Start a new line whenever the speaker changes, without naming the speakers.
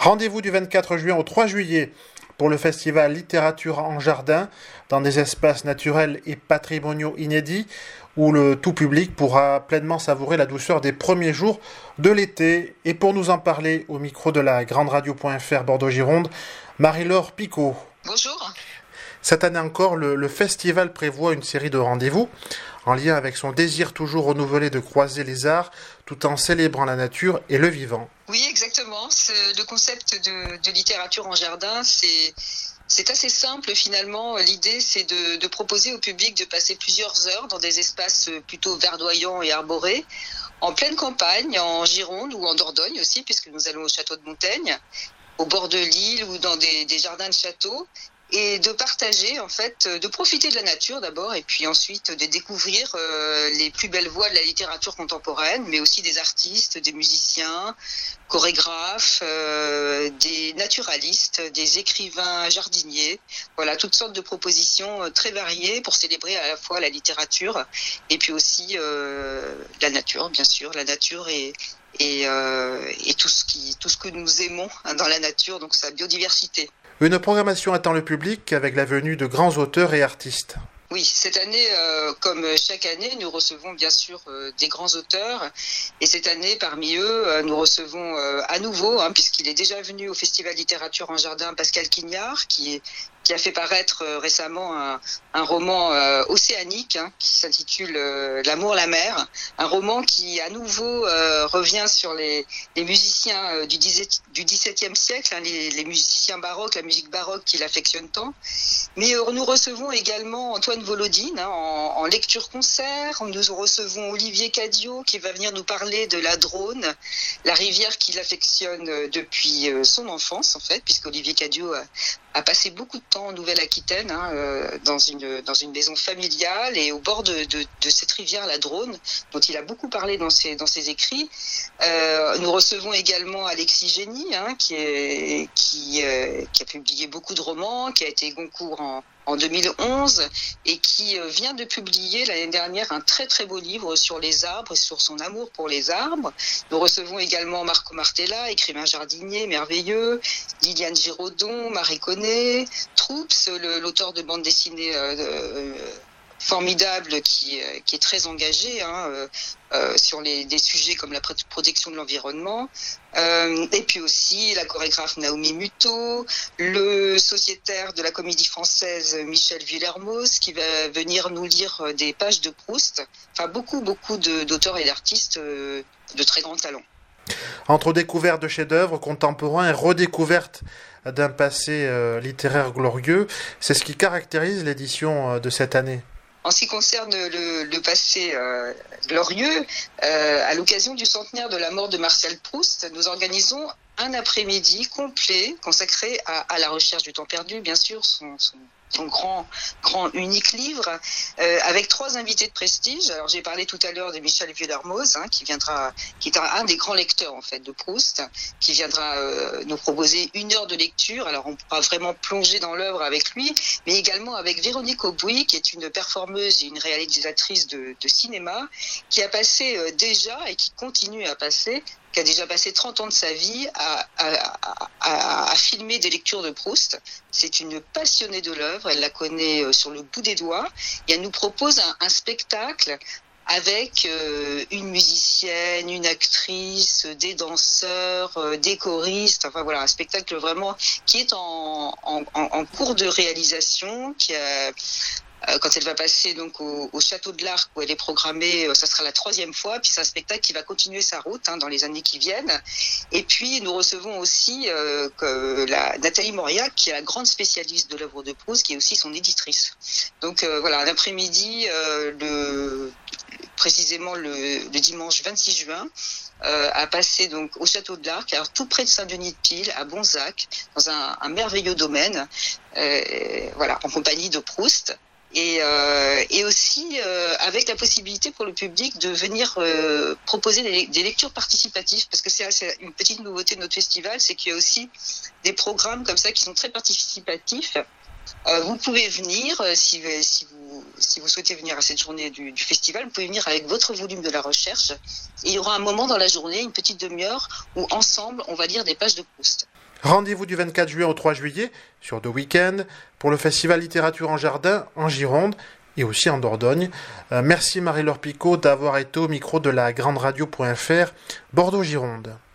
Rendez-vous du 24 juin au 3 juillet pour le festival Littérature en Jardin, dans des espaces naturels et patrimoniaux inédits, où le tout public pourra pleinement savourer la douceur des premiers jours de l'été. Et pour nous en parler, au micro de la Grande Radio.fr Bordeaux-Gironde, Marie-Laure Picot.
Bonjour.
Cette année encore, le festival prévoit une série de rendez-vous en lien avec son désir toujours renouvelé de croiser les arts tout en célébrant la nature et le vivant.
Oui, exactement. Le concept de littérature en jardin, c'est assez simple finalement. L'idée, c'est de proposer au public de passer plusieurs heures dans des espaces plutôt verdoyants et arborés, en pleine campagne, en Gironde ou en Dordogne aussi, puisque nous allons au château de Montaigne, au bord de l'île ou dans des jardins de château. Et de partager, en fait, de profiter de la nature d'abord, et puis ensuite de découvrir les plus belles voix de la littérature contemporaine, mais aussi des artistes, des musiciens, chorégraphes, des naturalistes, des écrivains jardiniers. Voilà, toutes sortes de propositions très variées pour célébrer à la fois la littérature et puis aussi la nature, bien sûr, la nature et tout ce que nous aimons dans la nature, donc sa biodiversité.
Une programmation attend le public avec la venue de grands auteurs et artistes.
Oui, cette année, comme chaque année, nous recevons bien sûr des grands auteurs. Et cette année, parmi eux, nous recevons à nouveau, puisqu'il est déjà venu au Festival Littérature en Jardin, Pascal Quignard, qui a fait paraître récemment un roman océanique qui s'intitule L'amour, la mer. Un roman qui, à nouveau, revient sur les musiciens du XVIIe siècle, les musiciens baroques, la musique baroque qu'il affectionne tant. Mais nous recevons également Antoine Volodine en lecture-concert. Nous recevons Olivier Cadiot qui va venir nous parler de la Dronne, la rivière qu'il affectionne depuis son enfance, en fait, puisqu'Olivier Cadiot a passé beaucoup de temps en Nouvelle-Aquitaine, dans une maison familiale et au bord de cette rivière, la Dronne, dont il a beaucoup parlé dans ses écrits. Nous recevons également Alexis Génie, qui a publié beaucoup de romans, qui a été Goncourt en 2011 et qui vient de publier l'année dernière un très très beau livre sur les arbres et sur son amour pour les arbres. Nous recevons également Marco Martella, écrivain jardinier merveilleux, Liliane Giraudon, Marie Connet, Troups, l'auteur de bande dessinée formidable qui est très engagé sur des sujets comme la protection de l'environnement, et puis aussi la chorégraphe Naomi Muto, le sociétaire de la Comédie Française Michel Villermoz qui va venir nous lire des pages de Proust. Enfin beaucoup d'auteurs et d'artistes de très grand talent.
Entre découverte de chefs-d'œuvre contemporains et redécouverte d'un passé littéraire glorieux, c'est ce qui caractérise l'édition de cette année.
En ce qui concerne le passé glorieux, à l'occasion du centenaire de la mort de Marcel Proust, nous organisons un après-midi complet consacré à la recherche du temps perdu, bien sûr, son grand unique livre, avec 3 invités de prestige. Alors j'ai parlé tout à l'heure de Michel Villermoz, qui est un des grands lecteurs en fait de Proust, qui viendra nous proposer 1 heure de lecture. Alors on pourra vraiment plonger dans l'œuvre avec lui, mais également avec Véronique Aubouy, qui est une performeuse et une réalisatrice de cinéma, qui a passé déjà et qui continue à passer, qui a déjà passé 30 ans de sa vie à filmer des lectures de Proust. C'est une passionnée de l'œuvre, elle la connaît sur le bout des doigts, et elle nous propose un spectacle avec une musicienne, une actrice, des danseurs, des choristes, enfin voilà, un spectacle vraiment qui est en cours de réalisation, quand elle va passer donc au Château de l'Arc où elle est programmée, ça sera la 3e fois, puis c'est un spectacle qui va continuer sa route dans les années qui viennent. Et puis nous recevons aussi Nathalie Mauriac, qui est la grande spécialiste de l'œuvre de Proust, qui est aussi son éditrice. Donc voilà, un après-midi, précisément le dimanche 26 juin, à passer donc au Château de l'Arc, alors tout près de Saint-Denis-de-Pile, à Bonzac, dans un merveilleux domaine, en compagnie de Proust. Et aussi avec la possibilité pour le public de venir proposer des lectures participatives, parce que c'est une petite nouveauté de notre festival, c'est qu'il y a aussi des programmes comme ça qui sont très participatifs, Vous pouvez venir, si vous souhaitez venir à cette journée du festival, vous pouvez venir avec votre volume de la recherche. Et il y aura un moment dans la journée, une petite demi-heure, où ensemble, on va lire des pages de Proust.
Rendez-vous du 24 juin au 3 juillet, sur 2 week-ends, pour le festival Littérature en Jardin, en Gironde, et aussi en Dordogne. Merci Marie-Laure Picot d'avoir été au micro de la Grande Radio.fr, Bordeaux-Gironde.